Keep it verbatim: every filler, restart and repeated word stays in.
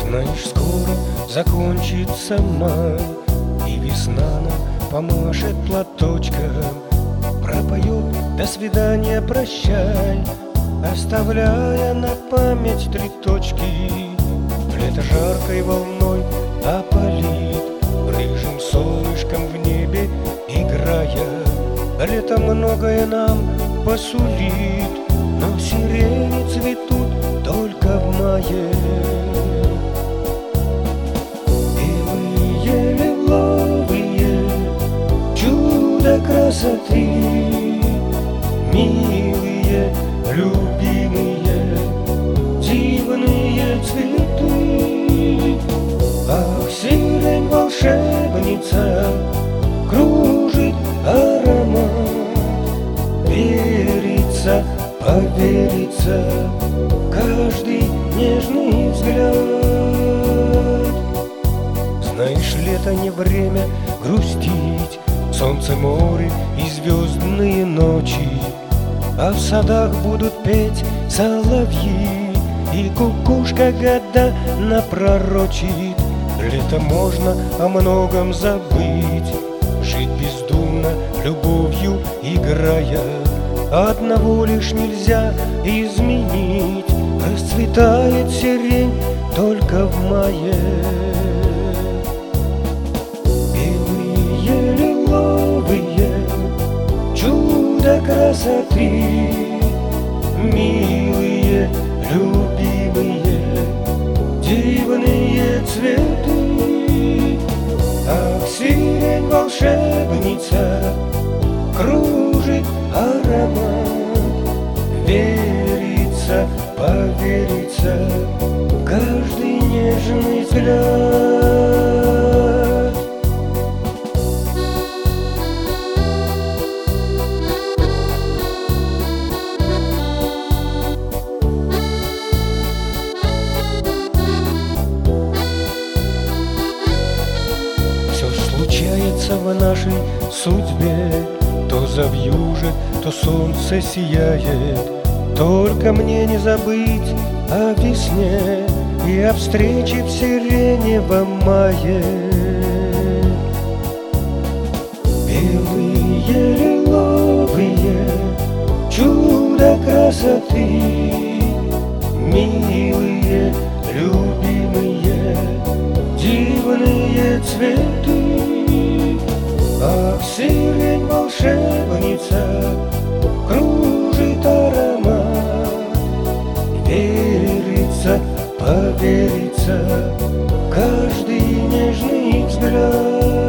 Знаешь, скоро закончится май, и весна нам помашет платочком, пропоет «До свидания, прощай», оставляя на память три точки. Лето жаркой волной опалит, рыжим солнышком в небе играя. Лето многое нам посулит, но сирени цветут только в мае. Белые лиловые, чудо красоты, милые, любимые, дивные цветы. Ах, сирень волшебница, кружит аромат, верится, поверится каждый нежный взгляд. Знаешь, лето не время грустить, солнце, море и звездные ночи, а в садах будут петь соловьи, и кукушка года напророчит. Лето можно о многом забыть, жить бездумно, любовью играя. Одного лишь нельзя изменить, расцветает сирень только в мае. Белые лиловые, чудо красоты, милые, любимые, дивные цветы. Ах, сирень волшебница, кружит аромат, верится, поверится каждый нежный взгляд. Все случается в нашей судьбе, то завьюжит, то солнце сияет. Только мне не забыть о весне и о встрече в сиреневом мае. Белые лиловые, чудо красоты, милые, любимые, дивные цветы. Ах, сирень волшебница, кружит аромат, верится, поверится каждый нежный взгляд.